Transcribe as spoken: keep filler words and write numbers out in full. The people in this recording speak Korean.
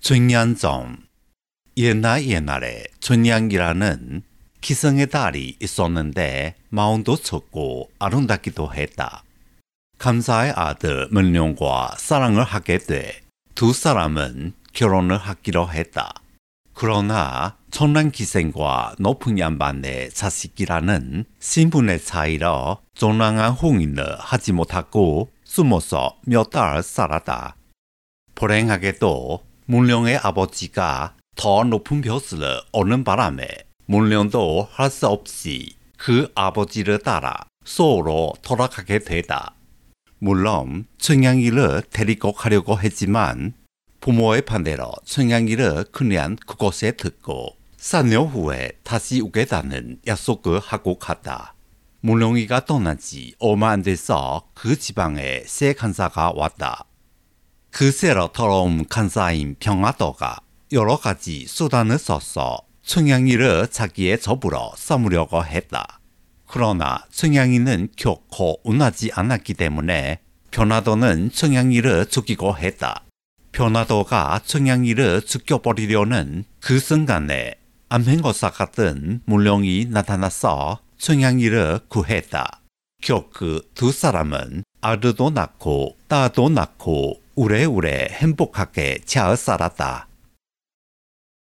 춘향점. 옛날 옛날에 춘향이라는 기성의 딸이 있었는데 마음도 좋고 아름답기도 했다. 감사의 아들 문룡과 사랑을 하게 돼 두 사람은 결혼을 하기로 했다. 그러나 천랑기생과 높은 양반의 자식이라는 신분의 차이로 정당한 혼인을 하지 못하고 숨어서 몇 달 살았다. 불행하게도 문룡의 아버지가 더 높은 벼슬을 얻는 바람에 문룡도 할 수 없이 그 아버지를 따라 서울로 돌아가게 되다. 물론 춘향이를 데리고 가려고 했지만 부모의 반대로 춘향이를 그냥 그곳에 듣고 사 년 후에 다시 오겠다는 약속을 하고 갔다. 문룡이가 떠난 지 얼마 안 돼서 그 지방에 새 간사가 왔다. 그 새로 들어온 간사인 병아도가 여러 가지 수단을 써서 춘향이를 자기의 접으로 삼으려고 했다. 그러나 춘향이는 결코 운하지 않았기 때문에 병아도는 춘향이를 죽이고 했다. 병아도가 춘향이를 죽여버리려는 그 순간에 암행어사 같은 문룡이 나타나서 춘향이를 구했다. 결국 두 사람은 아들도 낳고 딸도 낳고 오래오래 행복하게 잘 살았다.